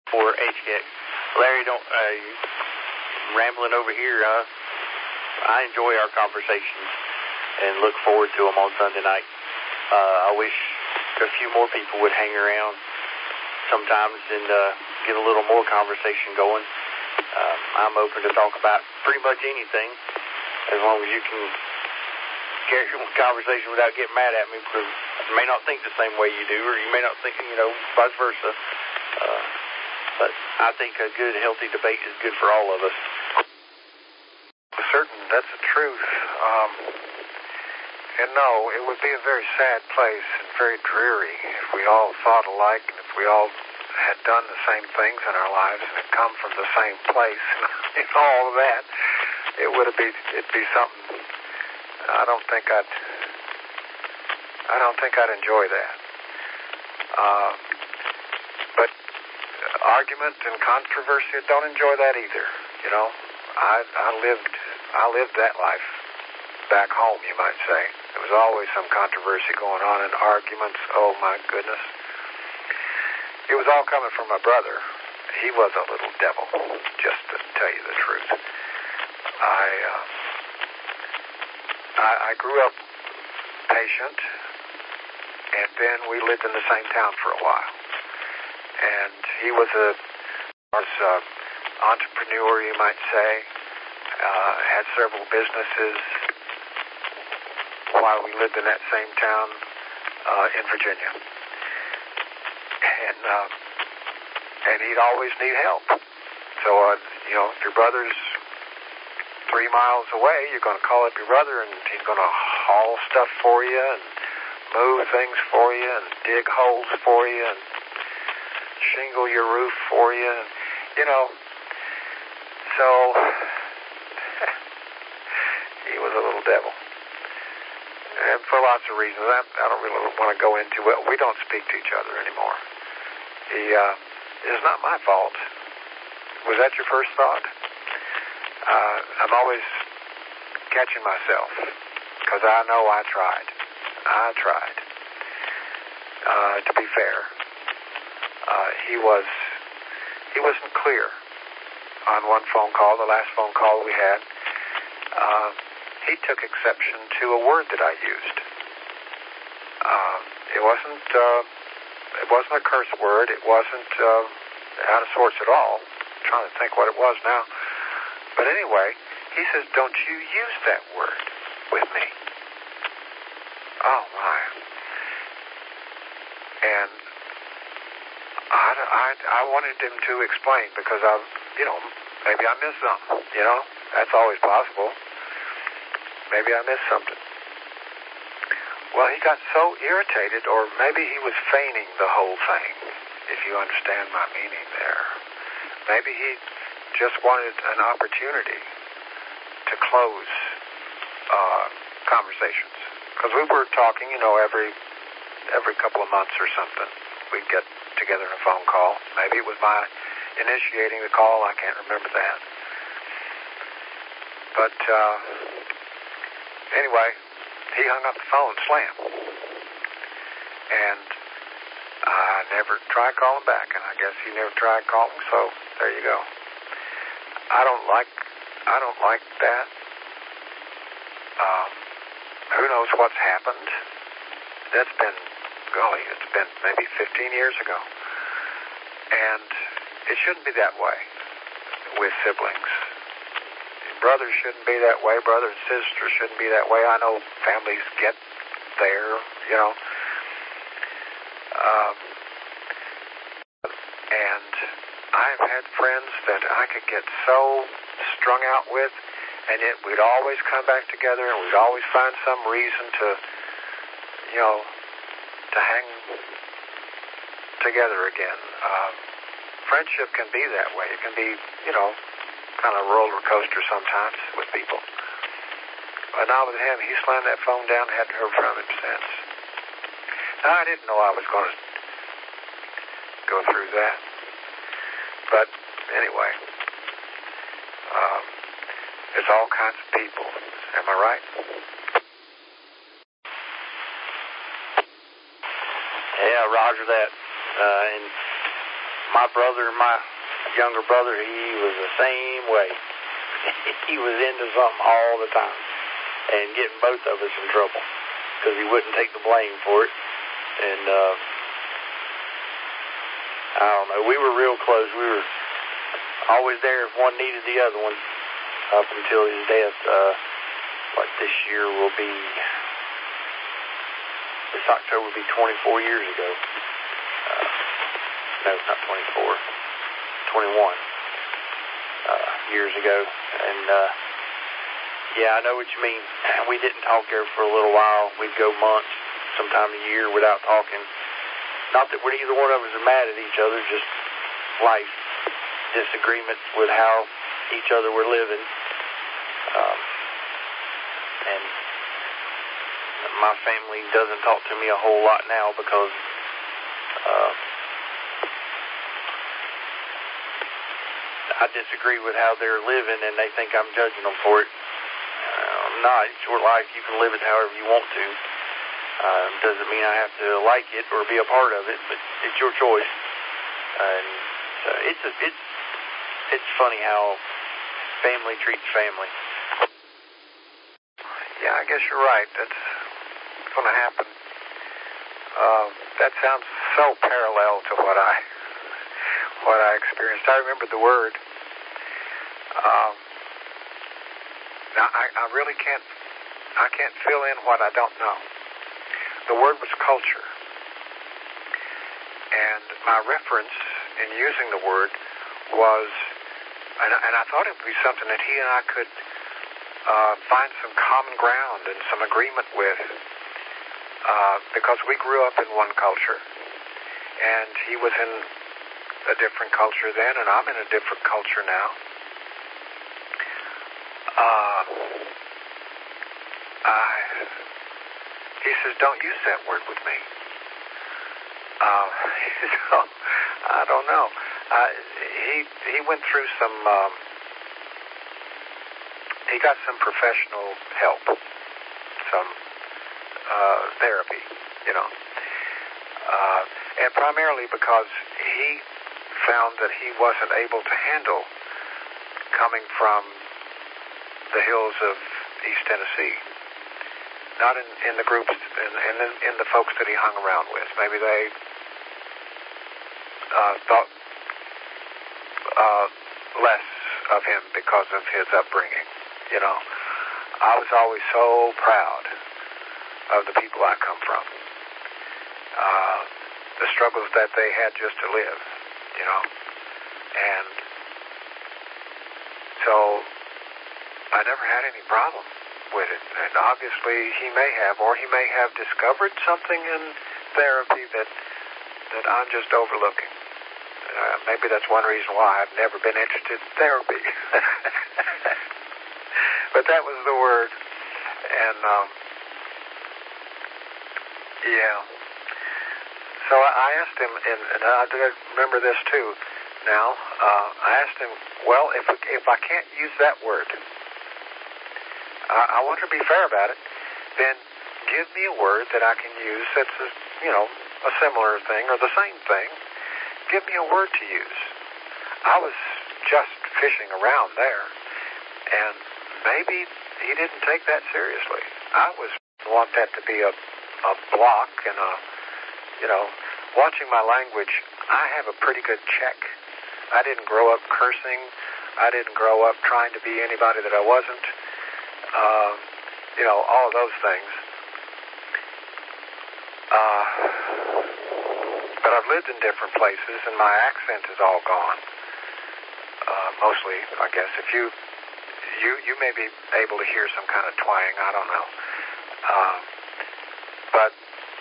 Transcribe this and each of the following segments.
for HKX. Larry, don't rambling over here. I enjoy our conversations and look forward to them on Sunday night. I wish a few more people would hang around sometimes and get a little more conversation going. I'm open to talk about pretty much anything as long as you can carry on the conversation without getting mad at me, because I may not think the same way you do, or you may not think, vice versa. But I think a good, healthy debate is good for all of us. Certain, that's the truth. And no, it would be a very sad place and very dreary if we all thought alike and if we all had done the same things in our lives and had come from the same place and all of that. It'd be something. I don't think I'd enjoy that. But argument and controversy, I don't enjoy that either. I lived that life back home, you might say. There was always some controversy going on and arguments. Oh my goodness. It was all coming from my brother. He was a little devil, just to tell you the truth. I grew up patient, and then we lived in the same town for a while. And he was a entrepreneur, you might say, had several businesses while we lived in that same town in Virginia. And he'd always need help. So, if your brother's 3 miles away, you're going to call up your brother, and he's going to haul stuff for you and move things for you and dig holes for you and shingle your roof for you. So he was a little devil. And for lots of reasons. I don't really want to go into it. We don't speak to each other anymore. It's not my fault. Was that your first thought? I'm always catching myself because I know I tried. To be fair, he wasn't clear on one phone call, the last phone call we had. He took exception to a word that I used. It wasn't a curse word. It wasn't out of sorts at all. I'm trying to think what it was now. But anyway, he says, "Don't you use that word with me." Oh my! And I wanted him to explain because maybe I missed something. That's always possible. Maybe I missed something. Well, he got so irritated, or maybe he was feigning the whole thing, if you understand my meaning there. Maybe he just wanted an opportunity to close conversations. Because we were talking, every couple of months or something, we'd get together in a phone call. Maybe it was my initiating the call. I can't remember that. But anyway, he hung up the phone, slam. And I never tried calling back, and I guess he never tried calling, so there you go. I don't like that. Who knows what's happened? It's been maybe 15 years ago. And it shouldn't be that way with siblings. Brothers shouldn't be that way. Brothers and sisters shouldn't be that way. I know families get there, and I've had friends that I could get so strung out with, and yet we'd always come back together, and we'd always find some reason to hang together again. Friendship can be that way. It can be, kind of a roller coaster sometimes with people. But not with him. He slammed that phone down and hadn't heard from him since. Now, I didn't know I was going to go through that. But anyway, there's all kinds of people. Am I right? Yeah, roger that. And my brother and my younger brother, he was the same way. He was into something all the time and getting both of us in trouble because he wouldn't take the blame for it. And I don't know, we were real close. We were always there if one needed the other one up until his death. Like this year will be, this October will be 24 years ago. No, not 24, 21 years ago. And yeah, I know what you mean. We didn't talk there for a little while. We'd go months, sometime a year without talking. Not that neither one of us are mad at each other, just life, disagreements with how each other were living. And my family doesn't talk to me a whole lot now because I disagree with how they're living and they think I'm judging them for it. I'm not. It's your life. You can live it however you want to. Doesn't mean I have to like it or be a part of it, but it's your choice. And it's funny how family treats family. Yeah, I guess you're right. That's going to happen. That sounds so parallel to what I experienced. I remember the word. Now I really can't fill in what I don't know. The word was culture, and my reference in using the word was, and I thought it would be something that he and I could find some common ground and some agreement with, because we grew up in one culture, and he was in a different culture then, and I'm in a different culture now. He says, don't use that word with me. So, I don't know. He went through some, he got some professional help, some therapy, you know. And primarily because he found that he wasn't able to handle coming from the hills of East Tennessee. Not in the groups and in the folks that he hung around with. Maybe they thought less of him because of his upbringing. You know, I was always so proud of the people I come from. The struggles that they had just to live, you know. And so I never had any problem with it. And obviously he may have, or he may have discovered something in therapy that I'm just overlooking. Maybe that's one reason why I've never been interested in therapy. But that was the word. And yeah. So I asked him, and I remember this too now, I asked him, well, if I can't use that word, I want to be fair about it, then give me a word that I can use that's a similar thing or the same thing. Give me a word to use. I was just fishing around there, and maybe he didn't take that seriously. I want that to be a block and watching my language. I have a pretty good check. I didn't grow up cursing. I didn't grow up trying to be anybody that I wasn't. All of those things. But I've lived in different places, and my accent is all gone. Mostly, I guess. If you may be able to hear some kind of twang. I don't know. But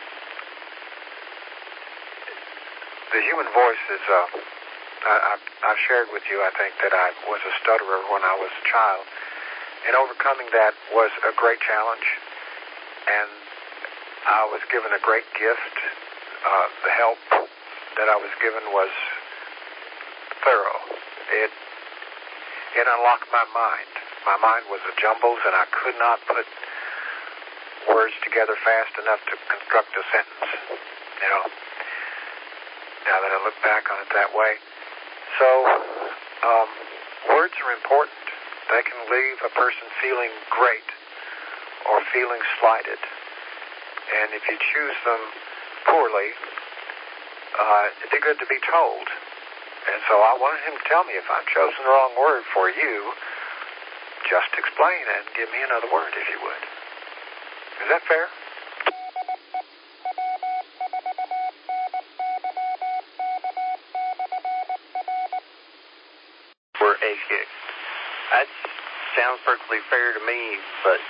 the human voice is. I've shared with you, I think, that I was a stutterer when I was a child. And overcoming that was a great challenge, and I was given a great gift. The help that I was given was thorough. It unlocked my mind. My mind was a jumble, and I could not put words together fast enough to construct a sentence. now that I look back on it that way. So, words are important. They can leave a person feeling great or feeling slighted. And if you choose them poorly, it'd be good to be told. And so I wanted him to tell me if I've chosen the wrong word for you, just explain and give me another word if you would. Is that fair? For HK. That sounds perfectly fair to me, but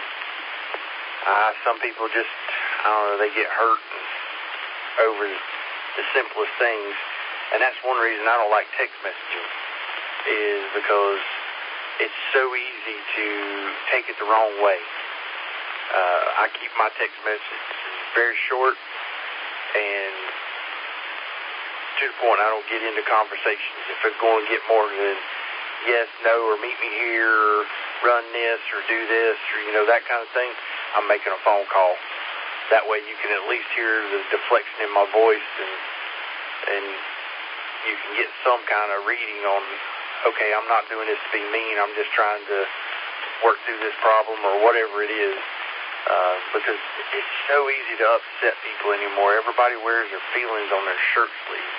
some people just, I don't know, they get hurt over the simplest things. And that's one reason I don't like text messaging, is because it's so easy to take it the wrong way. I keep my text messages very short and to the point. I don't get into conversations. If it's going to get more than yes, no, or meet me here, or run this, or do this, or, that kind of thing, I'm making a phone call. That way you can at least hear the deflection in my voice, and you can get some kind of reading on, okay, I'm not doing this to be mean, I'm just trying to work through this problem or whatever it is, because it's so easy to upset people anymore. Everybody wears their feelings on their shirt sleeves.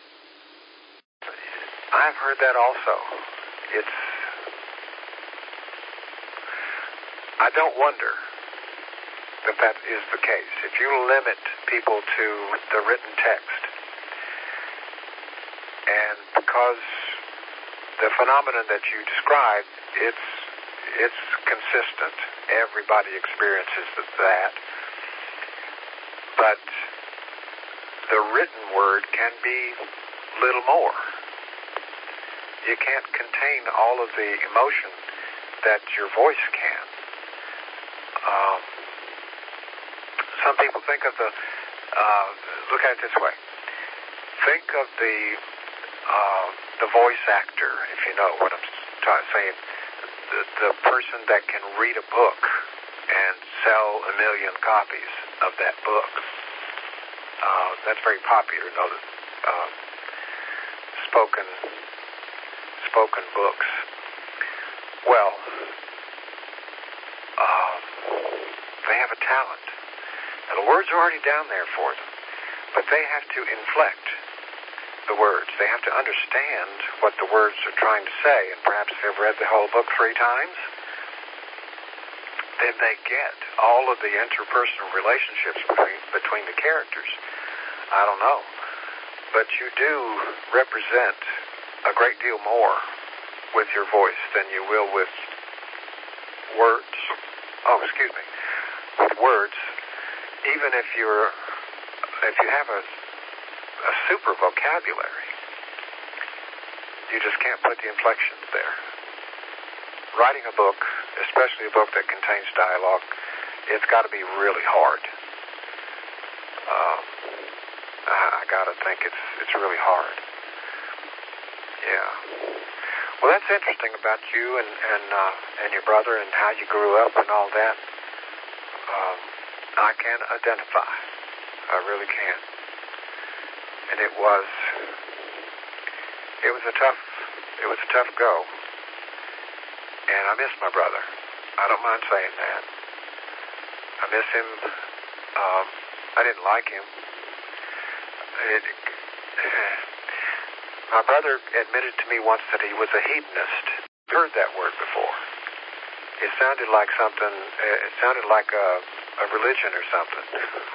I've heard that also. I don't wonder that is the case. If you limit people to the written text, and because the phenomenon that you described, it's consistent. Everybody experiences that. But the written word can be little more. You can't contain all of the emotion that your voice can. Some people think of look at it this way. Think of the voice actor, if you know what I'm saying, the person that can read a book and sell 1 million copies of that book. That's very popular, spoken books. Well, they have a talent. And the words are already down there for them. But they have to inflect the words. They have to understand what the words are trying to say. And perhaps they've read the whole book 3 times. Then they get all of the interpersonal relationships between the characters. I don't know. But you do represent a great deal more with your voice than you will with words. With words, even if you have a super vocabulary, you just can't put the inflections there. Writing a book, especially a book that contains dialogue, it's got to be really hard. I got to think it's really hard. Yeah. Well, that's interesting about you and your brother and how you grew up and all that. I can identify. I really can. And it was a tough go. And I miss my brother. I don't mind saying that. I miss him. I didn't like him. My brother admitted to me once that he was a hedonist. I've heard that word before. It sounded like something. It sounded like a religion or something.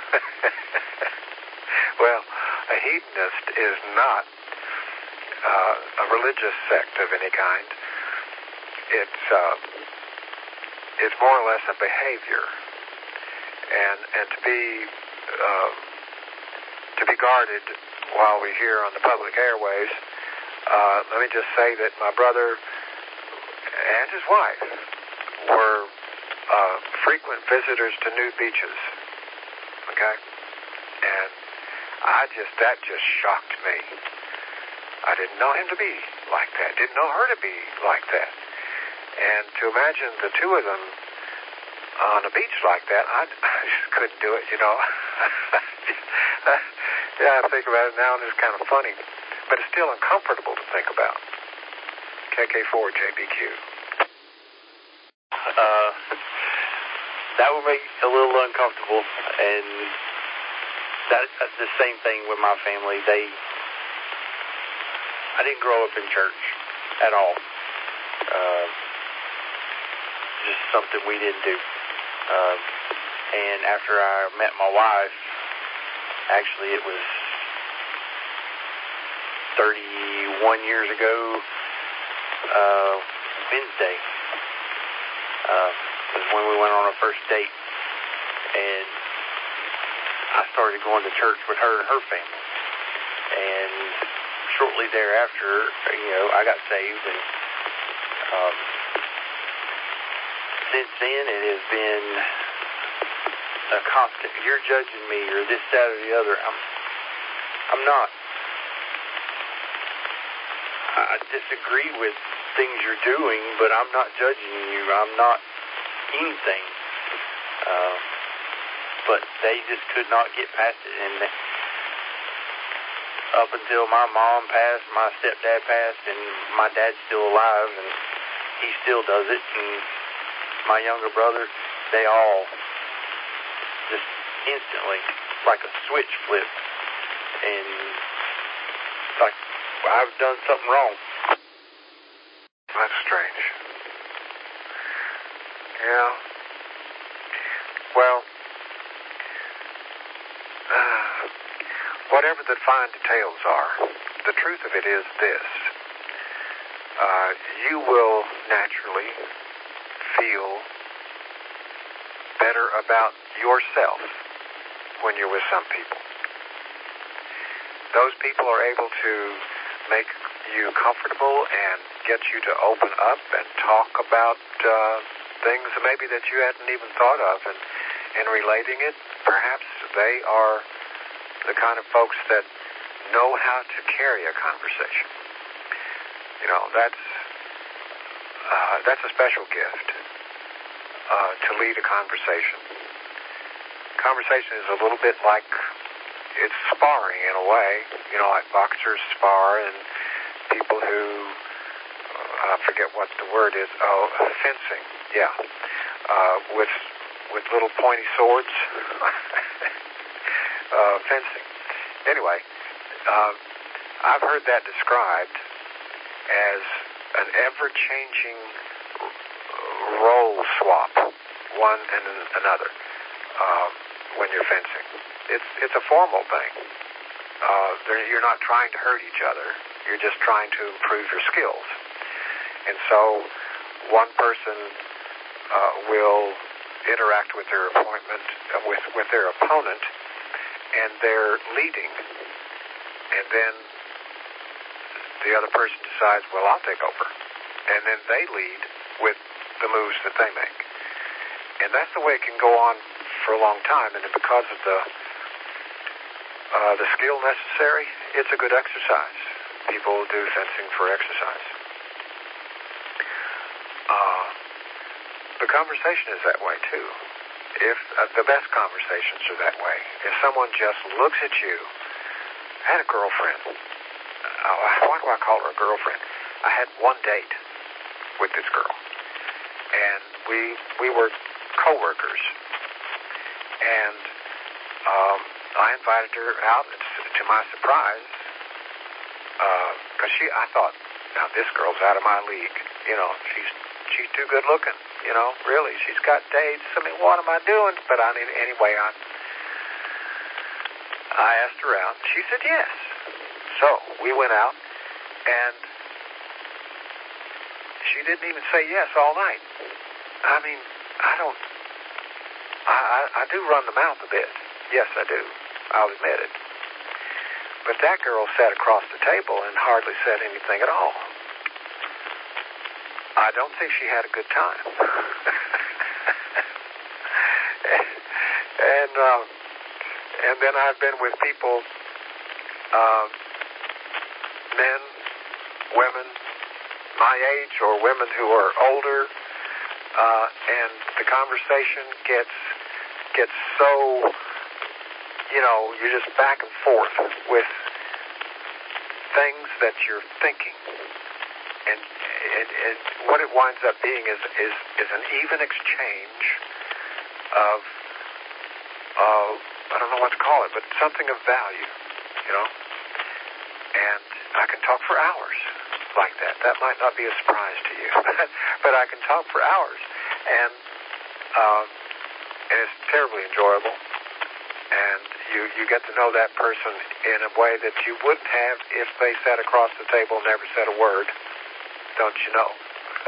Well, a hedonist is not a religious sect of any kind. It's more or less a behavior, and to be guarded while we're here on the public airways. Let me just say that my brother and his wife were frequent visitors to nude beaches. Okay, and that just shocked me. I didn't know him to be like that. Didn't know her to be like that. And to imagine the two of them on a beach like that, I just couldn't do it, Yeah, I think about it now, and it's kind of funny. But it's still uncomfortable to think about. KK4, JBQ. That would make it a little uncomfortable, and that's the same thing with my family. I didn't grow up in church at all. Just something we didn't do. And after I met my wife, actually it was 31 years ago, Wednesday, was when we went on our first date, and I started going to church with her and her family. And shortly thereafter, I got saved, and since then it has been a constant. You're judging me, or this, that, or the other. I'm not. I disagree with things you're doing, but I'm not judging you. I'm not anything. But they just could not get past it, and up until my mom passed, my stepdad passed, and my dad's still alive, and he still does it, and my younger brother, they all just instantly, like a switch flipped, and like I've done something wrong. That's strange. Yeah. Well, whatever the fine details are, the truth of it is this. You will naturally feel better about yourself when you're with some people. Those people are able to make you comfortable and get you to open up and talk about things maybe that you hadn't even thought of, and relating it. Perhaps they are the kind of folks that know how to carry a conversation. That's a special gift, to lead a conversation. Conversation is a little bit like, it's sparring in a way, like boxers spar, and people who, I forget what the word is, fencing, yeah, with little pointy swords, fencing. Anyway, I've heard that described as an ever-changing role swap, one and another, when you're fencing. It's a formal thing. You're not trying to hurt each other. You're just trying to improve your skills. And so one person will interact with their with their opponent, and they're leading. And then the other person decides, well, I'll take over. And then they lead with the moves that they make. And that's the way it can go on for a long time. And because of the skill necessary, it's a good exercise. People do fencing for exercise. The conversation is that way too. If the best conversations are that way. If someone just looks at you. I had a girlfriend. Why do I call her a girlfriend? I had one date with this girl, and we were co-workers, and I invited her out. To my surprise, because I thought, now this girl's out of my league. She's too good looking. Really, she's got dates. I mean, what am I doing? But anyway, I asked her out. She said yes. So we went out, and she didn't even say yes all night. I mean, I do run the mouth a bit. Yes, I do. I'll admit it. But that girl sat across the table and hardly said anything at all. I don't think she had a good time. And then I've been with people, men, women, my age, or women who are older, and the conversation gets so you're just back and forth with things that you're thinking. And what it winds up being is an even exchange of, I don't know what to call it, but something of value, And I can talk for hours like that. That might not be a surprise to you, but I can talk for hours. And it's terribly enjoyable. And you get to know that person in a way that you wouldn't have if they sat across the table and never said a word. Don't you know?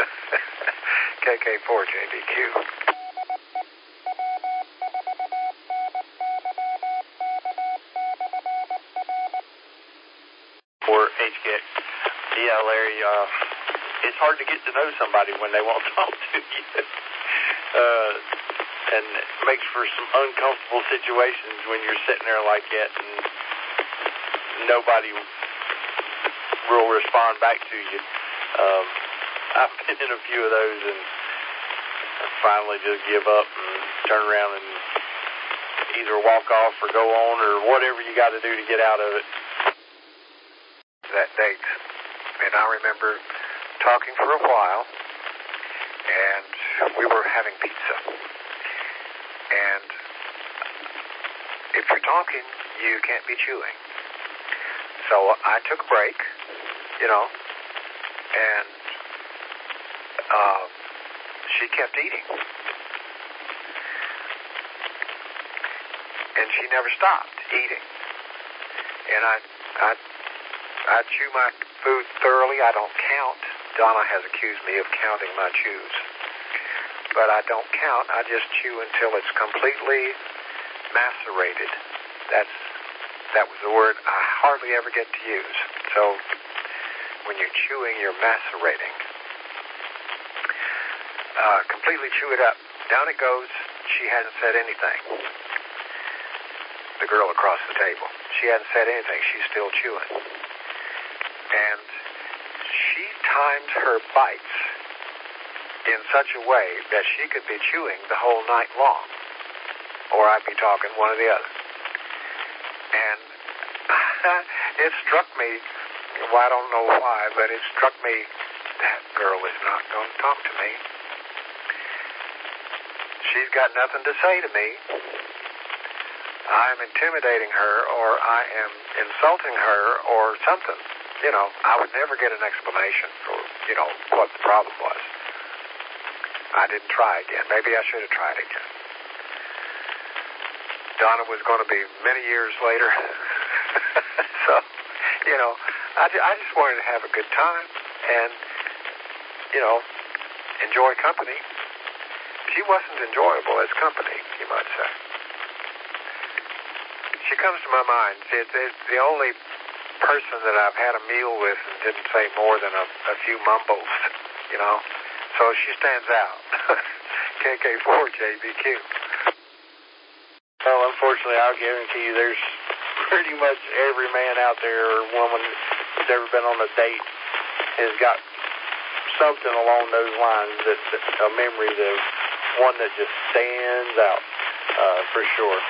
KK4JBQ. For HKX. Yeah, Larry, it's hard to get to know somebody when they won't talk to you. And it makes for some uncomfortable situations when you're sitting there like that and nobody will respond back to you. I've been in a few of those and finally just give up and turn around and either walk off or go on or whatever you got to do to get out of it. That date. And I remember talking for a while, and we were having pizza. And if you're talking, you can't be chewing. So I took a break, and she kept eating. And she never stopped eating. And I chew my food thoroughly. I don't count. Donna has accused me of counting my chews. But I don't count. I just chew until it's completely macerated. That was the word I hardly ever get to use. So when you're chewing, you're macerating. Completely chew it up. Down it goes. She hasn't said anything. The girl across the table. She hasn't said anything. She's still chewing. And she timed her bites in such a way that she could be chewing the whole night long. Or I'd be talking, one or the other. And it struck me, well, I don't know why, but it struck me, that girl is not going to talk to me. She's got nothing to say to me. I'm intimidating her, or I am insulting her, or something. I would never get an explanation for, what the problem was. I didn't try again. Maybe I should have tried again. Donna was going to be many years later. So, I just wanted to have a good time and, enjoy company. She wasn't enjoyable as company, you might say. She comes to my mind. It's the only person that I've had a meal with and didn't say more than a few mumbles, So she stands out. KK4JBQ. Well, unfortunately, I'll guarantee you there's pretty much every man out there or woman who's ever been on a date has got something along those lines that's a memory, the one that just stands out, for sure.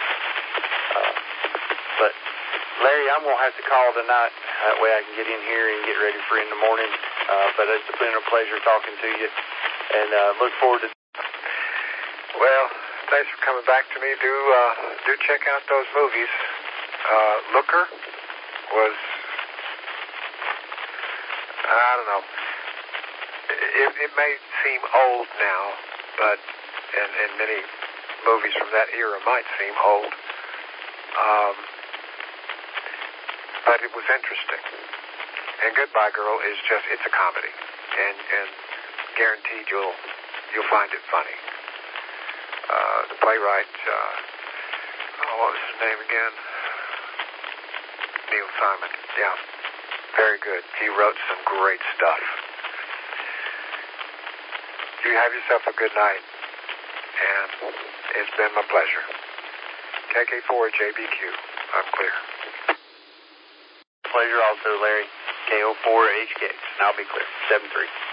But Larry, I'm going to have to call tonight. That way I can get in here and get ready for in the morning. But it's been a pleasure talking to you. And look forward to... Well, thanks for coming back to me. Do check out those movies. Looker was... I don't know. It may seem old now, but... And many movies from that era might seem old. But it was interesting. And Goodbye Girl is it's a comedy. And guaranteed you'll find it funny. The playwright, what was his name again? Neil Simon. Yeah. Very good. He wrote some great stuff. You have yourself a good night. And it's been my pleasure. KK4JBQ. I'm clear. Pleasure also, Larry. KO4HKX. And I'll be clear. 7-3.